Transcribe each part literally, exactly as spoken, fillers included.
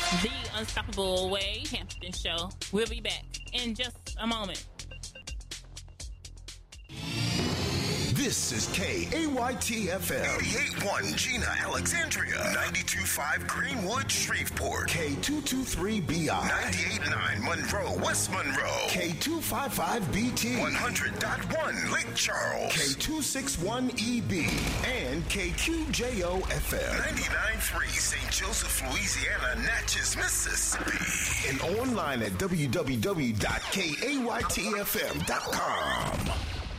The Unstoppable Way Hampton Show. We'll be back in just a moment. This is K A Y T F M. eighty-eight point one Gina, Alexandria. ninety-two point five Greenwood, Shreveport. K two twenty-three B I. ninety-eight point nine Monroe, West Monroe. K two fifty-five B T. one hundred point one Lake Charles. K two sixty-one E B. And K Q J O F M. ninety-nine point three Saint Joseph, Louisiana, Natchez, Mississippi. And online at w w w dot k a y t f m dot com.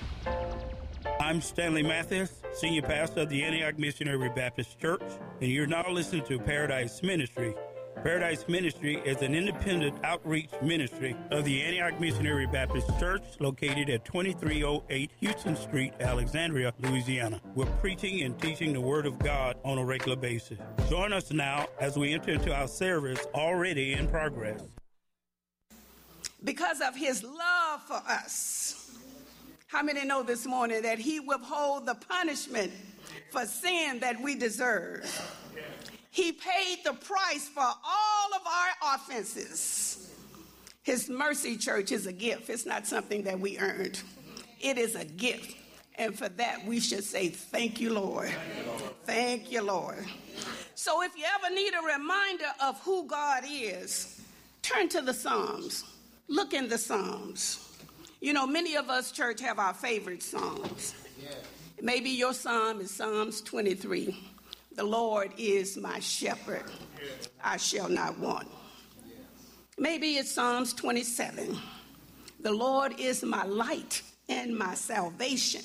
I'm Stanley Mathis, Senior Pastor of the Antioch Missionary Baptist Church, and you're now listening to Paradise Ministry. Paradise Ministry is an independent outreach ministry of the Antioch Missionary Baptist Church located at twenty-three oh eight Houston Street, Alexandria, Louisiana. We're preaching and teaching the Word of God on a regular basis. Join us now as we enter into our service already in progress. Because of his love for us, how many know this morning that he withhold the punishment for sin that we deserve? He paid the price for all of our offenses. His mercy, church, is a gift. It's not something that we earned. It is a gift. And for that, we should say, thank you, Lord. Thank you, Lord. So if you ever need a reminder of who God is, turn to the Psalms. Look in the Psalms. You know, many of us, church, have our favorite Psalms. Maybe your Psalm is Psalms twenty-three. The Lord is my shepherd. I shall not want. Maybe it's Psalms twenty-seven. The Lord is my light and my salvation.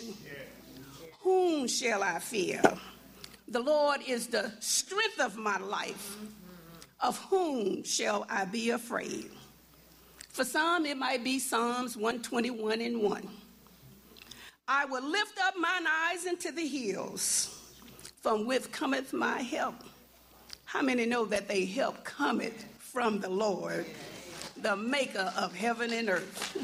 Whom shall I fear? The Lord is the strength of my life. Of whom shall I be afraid? For some, it might be Psalms one twenty-one and one. I will lift up mine eyes into the hills, from which cometh my help. How many know that they help cometh from the Lord, the maker of heaven and earth?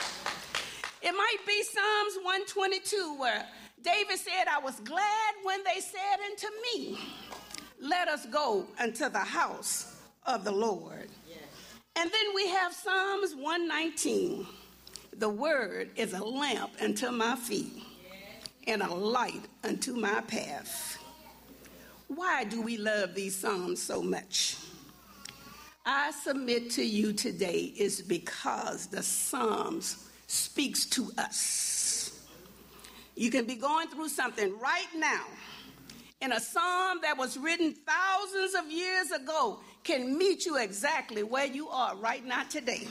It might be Psalms one twenty-two, where David said, I was glad when they said unto me, let us go unto the house of the Lord. And then we have Psalms one nineteen. The word is a lamp unto my feet and a light unto my path. Why do we love these Psalms so much? I submit to you today is because the Psalms speaks to us. You can be going through something right now, and a psalm that was written thousands of years ago can meet you exactly where you are right now today.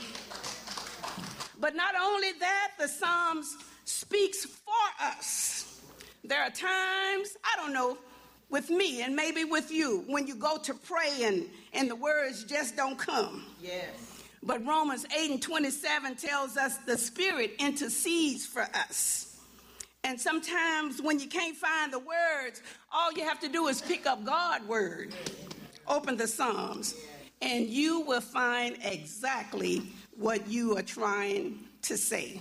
But not only that, the Psalms speaks for us. There are times, I don't know, with me and maybe with you, when you go to pray and, and the words just don't come. Yes. But Romans eight and twenty-seven tells us the Spirit intercedes for us. And sometimes when you can't find the words, all you have to do is pick up God's word. Open the Psalms, and you will find exactly what you are trying to say.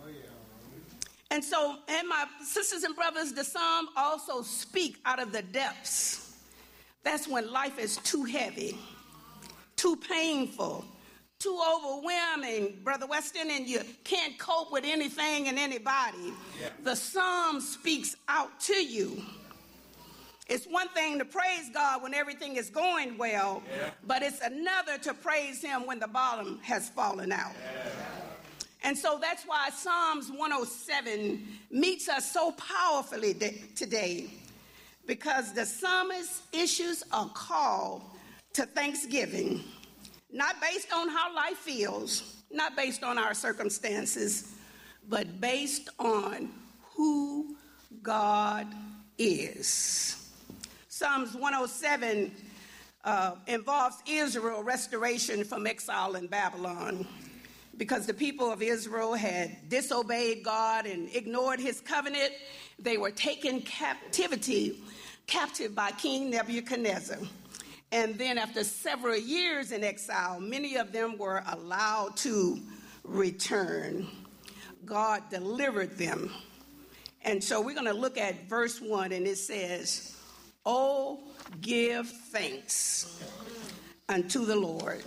And so, and my sisters and brothers, the Psalm also speak out of the depths. That's when life is too heavy, too painful, too overwhelming, Brother Weston, and you can't cope with anything and anybody. Yeah. The Psalm speaks out to you. It's one thing to praise God when everything is going well, yeah. but it's another to praise him when the bottom has fallen out. Yeah. And so that's why Psalms one oh seven meets us so powerfully de- today, because the psalmist issues a call to thanksgiving, not based on how life feels, not based on our circumstances, but based on who God is. Psalms one oh seven uh, involves Israel restoration from exile in Babylon, because the people of Israel had disobeyed God and ignored his covenant. They were taken captivity, captive by King Nebuchadnezzar. And then after several years in exile, many of them were allowed to return. God delivered them. And so we're going to look at verse one, and it says, "Oh, give thanks unto the Lord.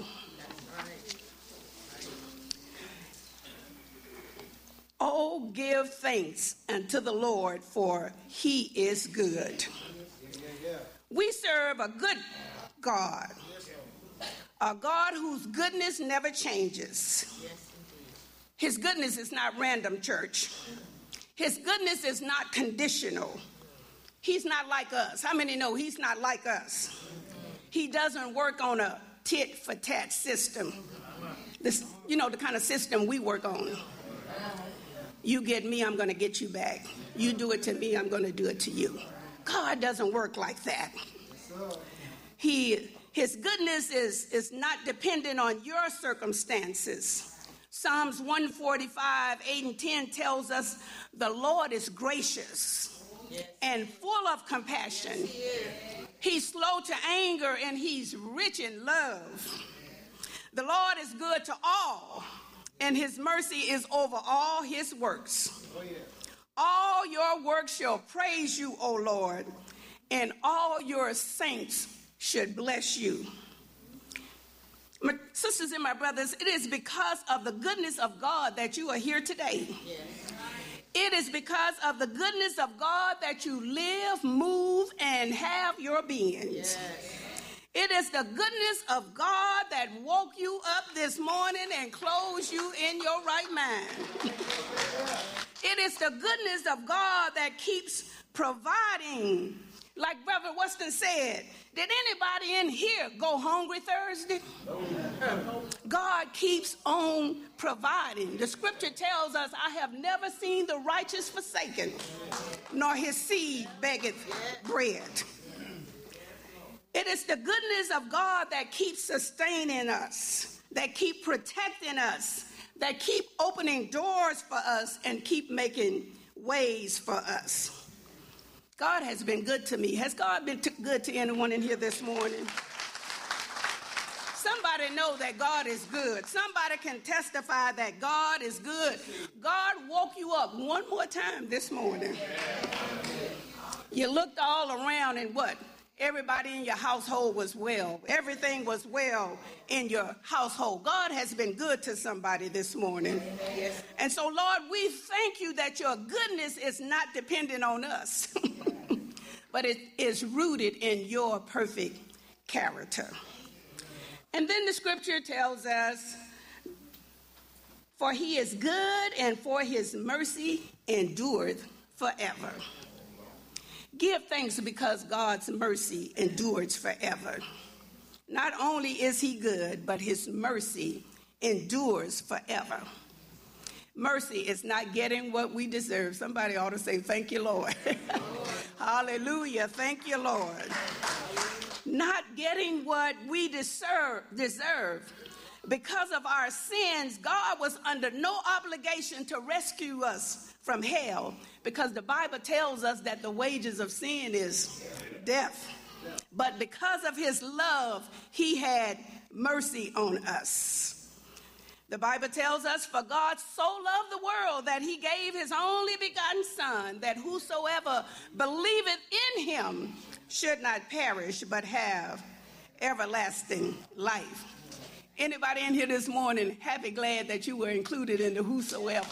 Oh, give thanks unto the Lord, for he is good. We serve a good God, a God whose goodness never changes. His goodness is not random, church. His goodness is not conditional. He's not like us. How many know he's not like us? He doesn't work on a tit-for-tat system. This, you know, the kind of system we work on. You get me, I'm going to get you back. You do it to me, I'm going to do it to you. God doesn't work like that. He, his goodness is, is not dependent on your circumstances. Psalms one forty-five, eight and ten tells us the Lord is gracious and full of compassion. He's slow to anger and he's rich in love. The Lord is good to all, and his mercy is over all his works. Oh, yeah. All your works shall praise you, O Lord, and all your saints should bless you. My sisters and my brothers, it is because of the goodness of God that you are here today. Yes. It is because of the goodness of God that you live, move, and have your beings. Yes. It is the goodness of God that woke you up this morning and closed you in your right mind. It is the goodness of God that keeps providing. Like Brother Weston said, did anybody in here go hungry Thursday? No. God keeps on providing. The scripture tells us, I have never seen the righteous forsaken, nor his seed beggeth bread. It is the goodness of God that keeps sustaining us, that keep protecting us, that keep opening doors for us and keep making ways for us. God has been good to me. Has God been t- good to anyone in here this morning? Somebody know that God is good. Somebody can testify that God is good. God woke you up one more time this morning. You looked all around and what? Everybody in your household was well. Everything was well in your household. God has been good to somebody this morning. And so, Lord, we thank you that your goodness is not dependent on us, but it is rooted in your perfect character. And then the scripture tells us, for he is good and for his mercy endureth forever. Give thanks because God's mercy endures forever. Not only is he good, but his mercy endures forever. Mercy is not getting what we deserve. Somebody ought to say, thank you, Lord. Hallelujah. Thank you, Lord. Not getting what we deserve, deserve. Because of our sins, God was under no obligation to rescue us from hell, because the Bible tells us that the wages of sin is death. But because of his love, he had mercy on us. The Bible tells us, for God so loved the world that he gave his only begotten Son, that whosoever believeth in him should not perish, but have everlasting life. Anybody in here this morning happy, glad that you were included in the whosoever?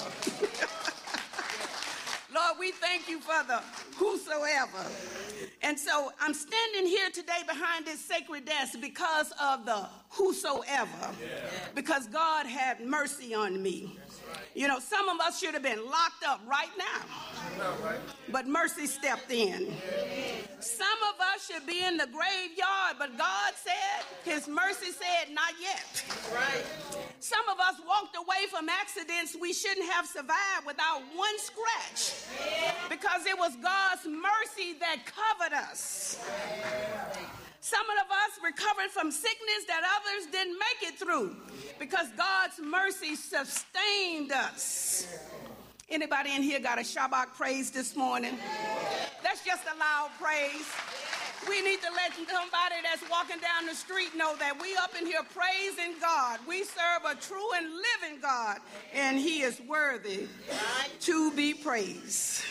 Lord, we thank you for the whosoever. And so I'm standing here today behind this sacred desk because of the whosoever, yeah. Because God had mercy on me. You know, some of us should have been locked up right now, but mercy stepped in. Some of us should be in the graveyard, but God said, his mercy said, not yet. Some of us walked away from accidents we shouldn't have survived without one scratch, because it was God's mercy that covered us. Some of us recovered from sickness that others didn't make it through, because God's mercy sustained us. Anybody in here got a Shabbat praise this morning? That's just a loud praise. We need to let somebody that's walking down the street know that we up in here praising God. We serve a true and living God, and he is worthy to be praised.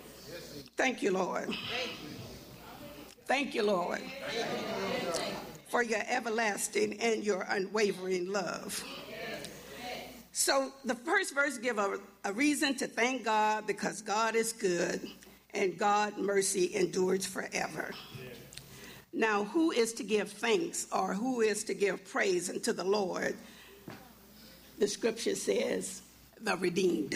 Thank you, Lord. Thank you, Lord. for your everlasting and your unwavering love. So the first verse gives a, a reason to thank God because God is good and God's mercy endures forever. Now, who is to give thanks or who is to give praise unto the Lord? The scripture says, the redeemed.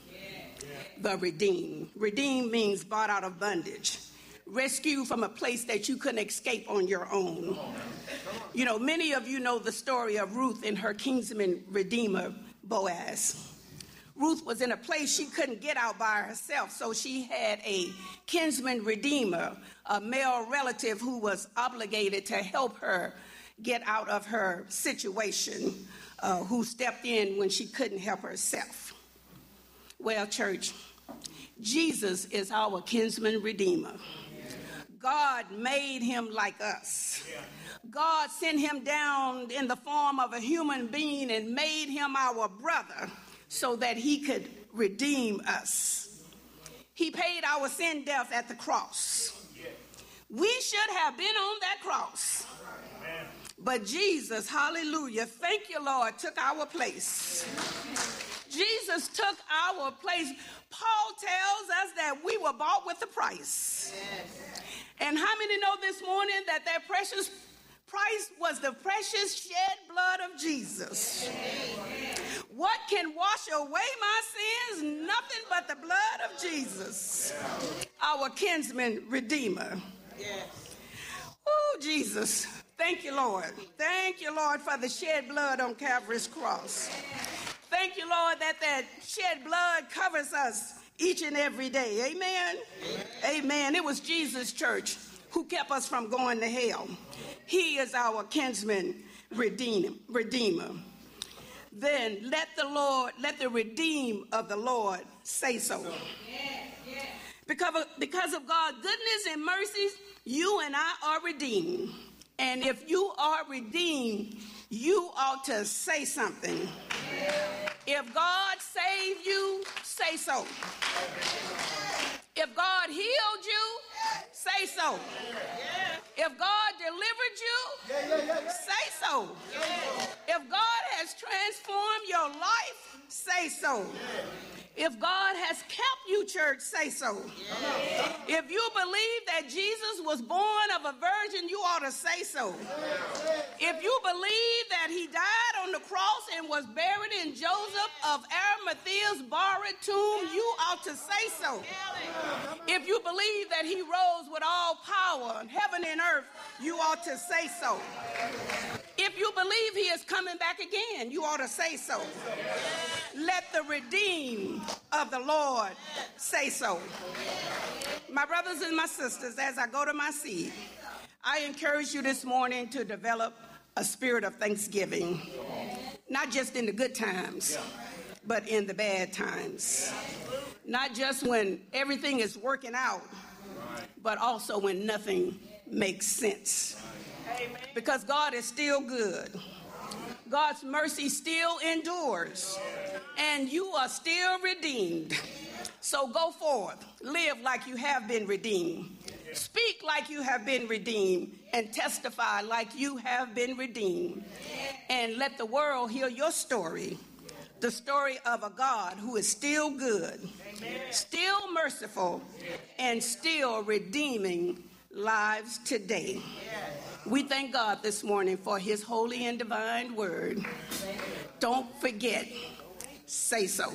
The redeemed. Redeemed means bought out of bondage. Rescued from a place that you couldn't escape on your own. You know, many of you know the story of Ruth and her kinsman redeemer, Boaz. Ruth was in a place she couldn't get out by herself, so she had a kinsman redeemer, a male relative who was obligated to help her get out of her situation, uh, who stepped in when she couldn't help herself. Well, church, Jesus is our kinsman redeemer. God made him like us. God sent him down in the form of a human being and made him our brother so that he could redeem us. He paid our sin death at the cross. We should have been on that cross. But Jesus, hallelujah, thank you, Lord, took our place. Jesus took our place. Paul tells us that we were bought with a price. And how many know this morning that that precious price was the precious shed blood of Jesus? What can wash away my sins? Nothing but the blood of Jesus, our kinsman redeemer. Oh, Jesus. Thank you, Lord. Thank you, Lord, for the shed blood on Calvary's cross. Thank you, Lord, that that shed blood covers us each and every day. Amen? Amen. Amen. It was Jesus, church, who kept us from going to hell. He is our kinsman redeemer. Then let the Lord, let the redeemed of the Lord say so. Because of, because of God's goodness and mercies, you and I are redeemed. And if you are redeemed, you ought to say something. If God saved you, say so. If God healed you, say so. If God delivered you, say so. If God has transformed your life, say so. If God has kept you, church, say so. If you believe that Jesus was born of a virgin, you ought to say so. If you believe that he died on the cross and was buried in Joseph of Arimathea's borrowed tomb, you ought to say so. If you believe that he rose with all power in heaven and earth, you ought to say so. If you believe he is coming back again, you ought to say so. Let the redeemed of the Lord say so. My brothers and my sisters, as I go to my seat, I encourage you this morning to develop a spirit of thanksgiving, not just in the good times, but in the bad times. Not just when everything is working out, but also when nothing makes sense. Because God is still good. God's mercy still endures. And you are still redeemed. So go forth. Live like you have been redeemed. Speak like you have been redeemed. And testify like you have been redeemed. And let the world hear your story. The story of a God who is still good, still merciful, and still redeeming lives today. We thank God this morning for his holy and divine word. Don't forget, say so.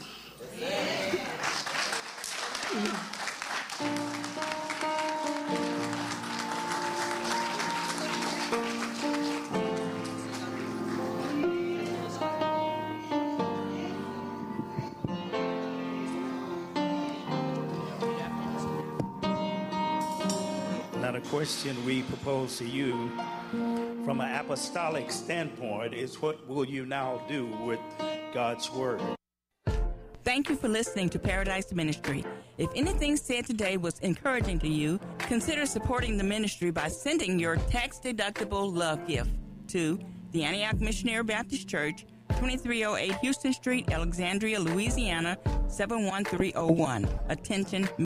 Now, the question we propose to you from an apostolic standpoint is, what will you now do with God's word? Thank you for listening to Paradise Ministry. If anything said today was encouraging to you, consider supporting the ministry by sending your tax-deductible love gift to the Antioch Missionary Baptist Church, twenty-three oh eight Houston Street, Alexandria, Louisiana, seven one three oh one. Attention.